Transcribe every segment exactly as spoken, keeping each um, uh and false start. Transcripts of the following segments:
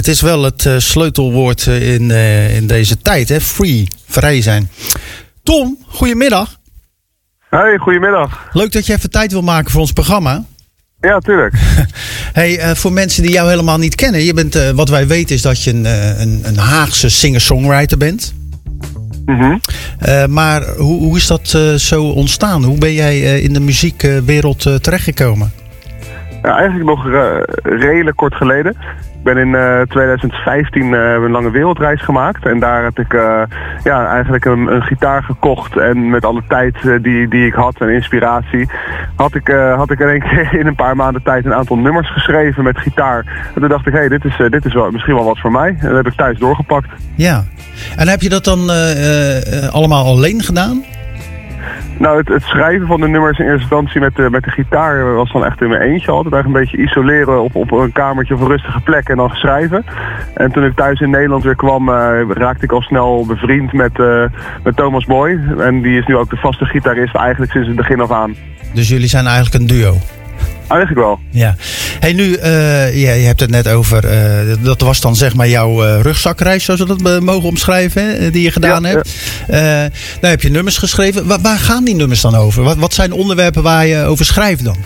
Het is wel het uh, sleutelwoord in, uh, in deze tijd, hè? Free, vrij zijn. Tom, goedemiddag. Hey, goedemiddag. Leuk dat je even tijd wil maken voor ons programma. Ja, tuurlijk. Hey, uh, voor mensen die jou helemaal niet kennen. Je bent, uh, wat wij weten is dat je een, uh, een, een Haagse singer-songwriter bent. Mm-hmm. Uh, maar hoe, hoe is dat uh, zo ontstaan? Hoe ben jij uh, in de muziekwereld uh, terechtgekomen? Ja, eigenlijk nog uh, redelijk kort geleden. Ik ben in uh, twintig vijftien uh, een lange wereldreis gemaakt. En daar heb ik uh, ja, eigenlijk een, een gitaar gekocht. En met alle tijd uh, die, die ik had en inspiratie... had ik, uh, had ik in één keer in een paar maanden tijd een aantal nummers geschreven met gitaar. En toen dacht ik, hé, hey, dit is, uh, dit is wel, misschien wel wat voor mij. En dat heb ik thuis doorgepakt. Ja. En heb je dat dan uh, uh, allemaal alleen gedaan? Nou, het, het schrijven van de nummers in eerste instantie met de, met de gitaar was dan echt in mijn eentje. Altijd eigenlijk een beetje isoleren op, op een kamertje of een rustige plek en dan schrijven. En toen ik thuis in Nederland weer kwam, uh, raakte ik al snel bevriend met, uh, met Thomas Boy. En die is nu ook de vaste gitarist eigenlijk sinds het begin af aan. Dus jullie zijn eigenlijk een duo? Eigenlijk wel. Ja. Hey, nu, uh, ja, je hebt het net over, uh, dat was dan zeg maar jouw uh, rugzakreis, zoals we dat uh, mogen omschrijven, hè, die je gedaan ja, hebt. Ja. Uh, nou heb je nummers geschreven. Waar, waar gaan die nummers dan over? Wat, wat zijn onderwerpen waar je over schrijft dan?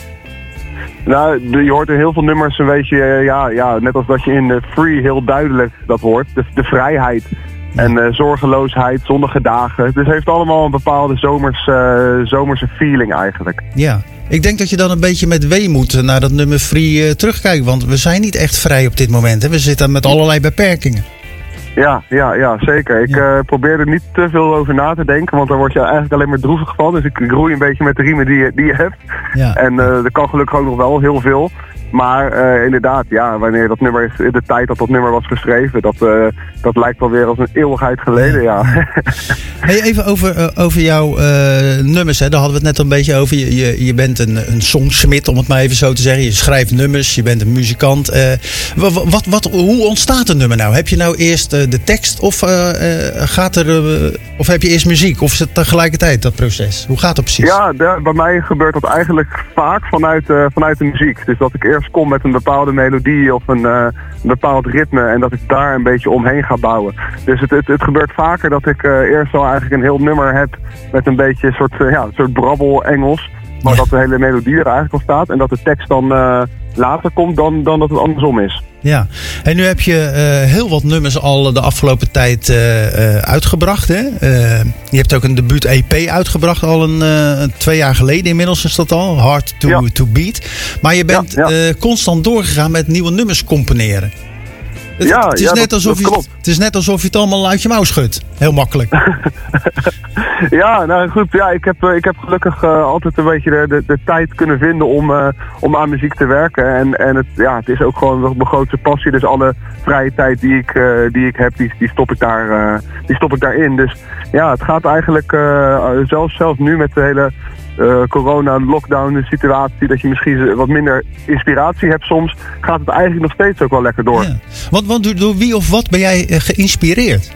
Nou, de, je hoort in heel veel nummers een beetje, uh, ja, ja, net als dat je in uh, Free heel duidelijk dat hoort. De, de vrijheid. En uh, zorgeloosheid, zonnige dagen. Dus het heeft allemaal een bepaalde zomers, uh, zomerse feeling eigenlijk. Ja. Ik denk dat je dan een beetje met weemoed naar dat nummer Free uh, terugkijkt. Want we zijn niet echt vrij op dit moment. Hè? We zitten met allerlei beperkingen. Ja, ja, ja, zeker. Ik ja. Uh, probeer er niet te veel over na te denken. Want dan word je eigenlijk alleen maar droevig van. Dus ik roei een beetje met de riemen die je, die je hebt. Ja. En uh, er kan gelukkig ook nog wel heel veel. Maar uh, inderdaad, ja, wanneer dat nummer is, de tijd dat dat nummer was geschreven, dat, uh, dat lijkt wel weer als een eeuwigheid geleden, ja. ja. Hey, even over, uh, over jouw uh, nummers, hè. Daar hadden we het net een beetje over. Je, je, je bent een, een songsmid, om het maar even zo te zeggen. Je schrijft nummers, je bent een muzikant. Uh, wat, wat, wat, hoe ontstaat een nummer nou? Heb je nou eerst uh, de tekst of, uh, uh, gaat er, uh, of heb je eerst muziek? Of is het tegelijkertijd, dat proces? Hoe gaat dat precies? Ja, de, bij mij gebeurt dat eigenlijk vaak vanuit, uh, vanuit de muziek. Dus dat ik eerst kom met een bepaalde melodie of een, uh, een bepaald ritme en dat ik daar een beetje omheen ga bouwen. Dus het, het, het gebeurt vaker dat ik uh, eerst al eigenlijk een heel nummer heb met een beetje een soort, uh, ja, een soort brabbel Engels, maar ja. dat de hele melodie er eigenlijk al staat en dat de tekst dan uh, later komt dan, dan dat het andersom is. Ja, en nu heb je uh, heel wat nummers al de afgelopen tijd uh, uh, uitgebracht. Hè? Uh, je hebt ook een debuut E P uitgebracht al een uh, twee jaar geleden inmiddels is dat al. Hard to, ja. to Beat. Maar je bent ja, ja. Uh, constant doorgegaan met nieuwe nummers componeren. Het, ja, het, is ja, net dat, alsof dat je, het is net alsof je het allemaal uit je mouw schudt. Heel makkelijk. Ja, nou goed. Ja, ik heb, ik heb gelukkig uh, altijd een beetje de, de, de tijd kunnen vinden om, uh, om aan muziek te werken. En, en het, ja, het is ook gewoon mijn grootste passie. Dus alle vrije tijd die ik, uh, die ik heb, die, die, stop ik daar, uh, die stop ik daarin. Dus ja, het gaat eigenlijk uh, zelfs, zelfs nu met de hele... Uh, corona, lockdown, de situatie dat je misschien wat minder inspiratie hebt soms, gaat het eigenlijk nog steeds ook wel lekker door. Ja. Want, want door, door wie of wat ben jij uh, geïnspireerd?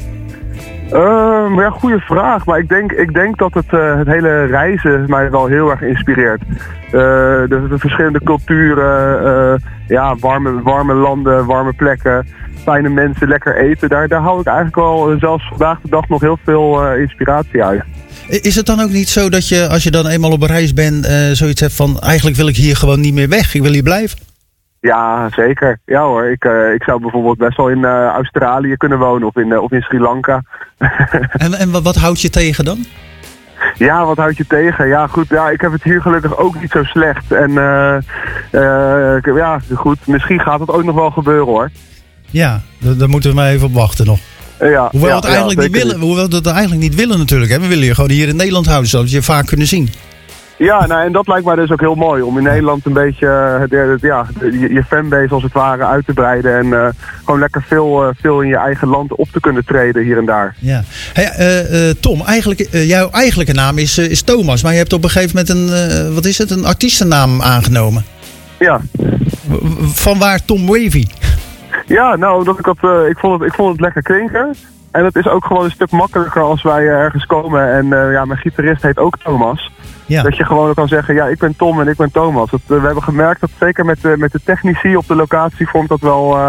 Uh, ja, goede vraag. Maar ik denk, ik denk dat het, uh, het hele reizen mij wel heel erg inspireert. Uh, de, de verschillende culturen, uh, ja, warme, warme landen, warme plekken, fijne mensen, lekker eten. Daar, daar hou ik eigenlijk wel, uh, zelfs vandaag de dag nog heel veel uh, inspiratie uit. Is het dan ook niet zo dat je, als je dan eenmaal op een reis bent, uh, zoiets hebt van, eigenlijk wil ik hier gewoon niet meer weg, ik wil hier blijven? Ja, zeker. Ja hoor, ik, uh, ik zou bijvoorbeeld best wel in uh, Australië kunnen wonen of in, uh, of in Sri Lanka. en en wat, wat houdt je tegen dan? Ja, wat houdt je tegen? Ja, goed, ja, ik heb het hier gelukkig ook niet zo slecht. En uh, uh, ja, goed, misschien gaat het ook nog wel gebeuren hoor. Ja, daar moeten we maar even op wachten nog. Ja, hoewel, ja, het eigenlijk ja, niet willen, hoewel we het eigenlijk niet willen natuurlijk. Hè? We willen je gewoon hier in Nederland houden, zodat we je vaak kunnen zien. Ja, nou, en dat lijkt mij dus ook heel mooi. Om in Nederland een beetje uh, de, de, ja, de, je fanbase als het ware uit te breiden. En uh, gewoon lekker veel, uh, veel in je eigen land op te kunnen treden hier en daar. Ja. Hey, uh, uh, Tom, eigenlijk, uh, jouw eigenlijke naam is, uh, is Thomas. Maar je hebt op een gegeven moment een, uh, wat is het, een artiestennaam aangenomen. Ja. Van waar Tom Wavy? Ja, nou, dat ik, had, uh, ik, vond het, ik vond het lekker klinken. En het is ook gewoon een stuk makkelijker als wij uh, ergens komen. En uh, ja, mijn gitarist heet ook Thomas. Ja. Dat je gewoon kan zeggen, ja, ik ben Tom en ik ben Thomas. Dat, uh, we hebben gemerkt dat zeker met, uh, met de technici op de locatie vormt dat wel, uh,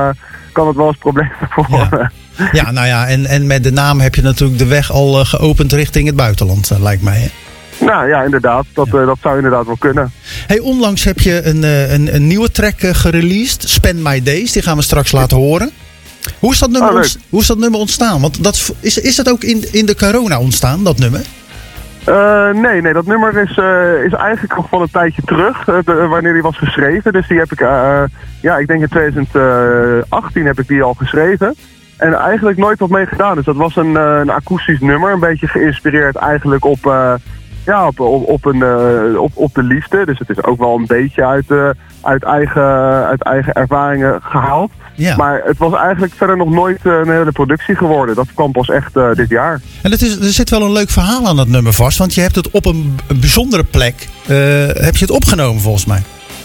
kan het wel eens probleem vormen. Ja, ja nou ja, en, en met de naam heb je natuurlijk de weg al uh, geopend richting het buitenland, uh, lijkt mij. Hè? Nou ja, inderdaad. Dat, ja. uh, dat zou inderdaad wel kunnen. Hey, onlangs heb je een, uh, een, een nieuwe track uh, gereleased, Spend My Days. Die gaan we straks laten horen. Hoe is dat nummer, oh, ont- hoe is dat nummer ontstaan? Want dat is, is dat ook in, in de corona ontstaan, dat nummer? Uh, nee, nee, dat nummer is, uh, is eigenlijk nog van een tijdje terug, uh, de, wanneer die was geschreven. Dus die heb ik, uh, ja, ik denk in twintig achttien heb ik die al geschreven. En eigenlijk nooit wat mee gedaan. Dus dat was een, uh, een akoestisch nummer, een beetje geïnspireerd eigenlijk op, uh, ja, op, op, op, een, uh, op, op de liefde. Dus het is ook wel een beetje uit, uh, uit, eigen, uit eigen ervaringen gehaald. Ja. Maar het was eigenlijk verder nog nooit uh, een hele productie geworden. Dat kwam pas echt uh, dit jaar. En het is, er zit wel een leuk verhaal aan dat nummer vast. Want je hebt het op een, een bijzondere plek uh, heb je het opgenomen volgens mij.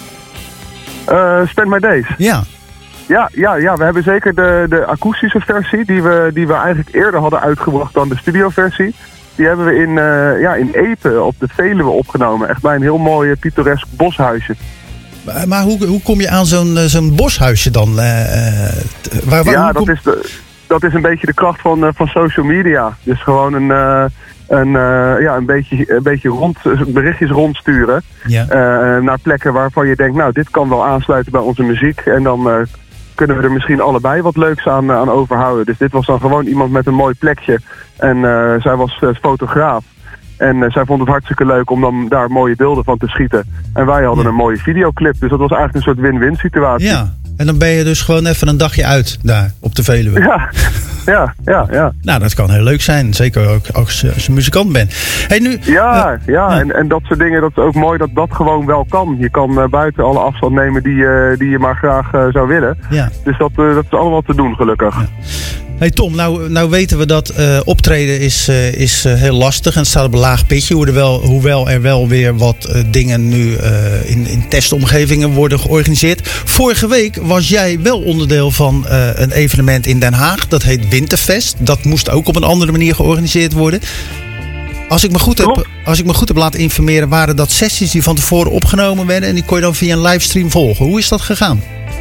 Uh, Spend My Days. Ja. Ja, ja, ja, we hebben zeker de, de akoestische versie. Die we, die we eigenlijk eerder hadden uitgebracht dan de studioversie. Die hebben we in, uh, ja, in Epe op de Veluwe opgenomen. Echt bij een heel mooi pittoresk boshuisje. Maar hoe, hoe kom je aan zo'n, zo'n boshuisje dan? Uh, waar, waar, ja, dat, kom... is de, dat is een beetje de kracht van, uh, van social media. Dus gewoon een, uh, een, uh, ja, een beetje, een beetje rond, berichtjes rondsturen. Ja. Uh, naar plekken waarvan je denkt, nou, dit kan wel aansluiten bij onze muziek. En dan uh, kunnen we er misschien allebei wat leuks aan, aan overhouden. Dus dit was dan gewoon iemand met een mooi plekje. En uh, zij was uh, fotograaf. En uh, zij vond het hartstikke leuk om dan daar mooie beelden van te schieten. En wij hadden ja. een mooie videoclip. Dus dat was eigenlijk een soort win-win situatie. Ja, en dan ben je dus gewoon even een dagje uit daar op de Veluwe. Ja, ja, ja. ja. Nou, dat kan heel leuk zijn. Zeker ook als, als je muzikant bent. Hey, nu, ja, uh, ja. uh, En, en dat soort dingen, dat is ook mooi dat dat gewoon wel kan. Je kan uh, buiten alle afstand nemen die, uh, die je maar graag uh, zou willen. Ja. Dus dat, uh, dat is allemaal te doen, gelukkig. Ja. Hey Tom, nou, nou weten we dat uh, optreden is, uh, is uh, heel lastig en het staat op een laag pitje. Hoewel er wel, hoewel er wel weer wat uh, dingen nu uh, in, in testomgevingen worden georganiseerd. Vorige week was jij wel onderdeel van uh, een evenement in Den Haag. Dat heet Winterfest. Dat moest ook op een andere manier georganiseerd worden. Als ik me goed heb, als ik me goed heb laten informeren, waren dat sessies die van tevoren opgenomen werden. En die kon je dan via een livestream volgen. Hoe is dat gegaan?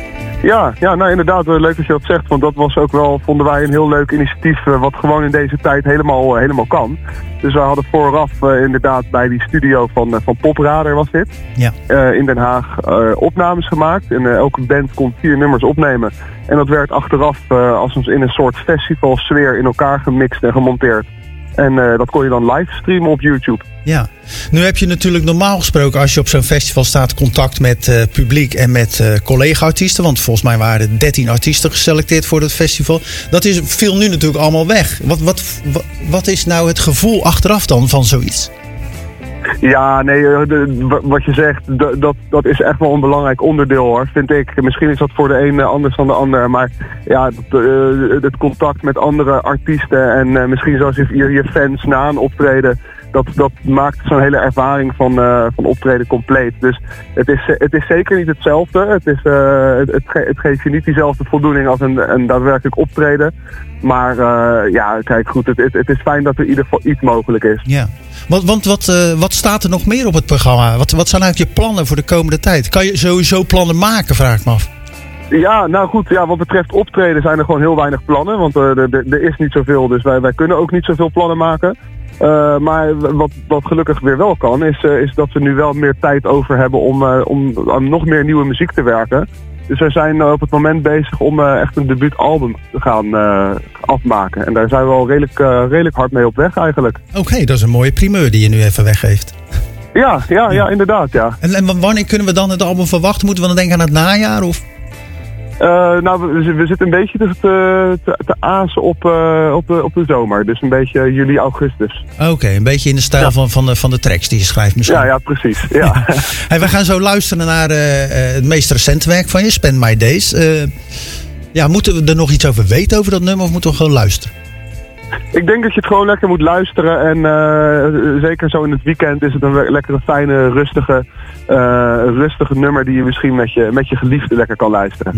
Ja, ja, nou inderdaad, leuk dat je dat zegt, want dat was ook wel, vonden wij, een heel leuk initiatief uh, wat gewoon in deze tijd helemaal, uh, helemaal kan. Dus we hadden vooraf uh, inderdaad bij die studio van, uh, van Popradar was dit, ja. uh, in Den Haag uh, opnames gemaakt. En uh, elke band kon vier nummers opnemen. En dat werd achteraf uh, als ons in een soort festivalsfeer in elkaar gemixt en gemonteerd. En uh, dat kon je dan live streamen op YouTube. Ja, nu heb je natuurlijk normaal gesproken als je op zo'n festival staat contact met uh, publiek en met uh, collega-artiesten. Want volgens mij waren er dertien artiesten geselecteerd voor het festival. Dat is, viel nu natuurlijk allemaal weg. Wat, wat, wat, wat is nou het gevoel achteraf dan van zoiets? Ja, nee, de, wat je zegt, de, dat, dat is echt wel een belangrijk onderdeel hoor, vind ik. Misschien is dat voor de een anders dan de ander, maar ja, het, uh, het contact met andere artiesten en uh, misschien zelfs je, je fans na een optreden, dat, dat maakt zo'n hele ervaring van, uh, van optreden compleet. Dus het is, het is zeker niet hetzelfde. Het, is, uh, het, het, ge- het geeft je niet diezelfde voldoening als een, een daadwerkelijk optreden. Maar uh, ja, kijk goed, het, het, het is fijn dat er in ieder geval iets mogelijk is. Ja. Want, want wat, uh, wat staat er nog meer op het programma? Wat, wat zijn eigenlijk je plannen voor de komende tijd? Kan je sowieso plannen maken, vraag ik me af. Ja, nou goed, ja, wat betreft optreden zijn er gewoon heel weinig plannen. Want uh, er, er is niet zoveel, dus wij, wij kunnen ook niet zoveel plannen maken. Uh, maar wat, wat gelukkig weer wel kan, is, uh, is dat we nu wel meer tijd over hebben om, uh, om aan nog meer nieuwe muziek te werken. Dus we zijn uh, op het moment bezig om uh, echt een debuutalbum te gaan uh, afmaken. En daar zijn we al redelijk, uh, redelijk hard mee op weg eigenlijk. Oké, okay, dat is een mooie primeur die je nu even weggeeft. Ja, ja, ja, inderdaad, ja. En, en wanneer kunnen we dan het album verwachten? Moeten we dan denken aan het najaar of... Uh, nou, we, we zitten een beetje te, te, te azen op, uh, op, de, op de zomer. Dus een beetje juli, augustus. Oké, okay, een beetje in de stijl ja. van, van, de, van de tracks die je schrijft misschien. Ja, ja, precies. Ja. Hey, we gaan zo luisteren naar uh, het meest recente werk van je, Spend My Days. Uh, ja, moeten we er nog iets over weten over dat nummer of moeten we gewoon luisteren? Ik denk dat je het gewoon lekker moet luisteren. En uh, zeker zo in het weekend is het een lekkere, fijne, rustige, uh, rustige nummer die je misschien met je, met je geliefde lekker kan luisteren.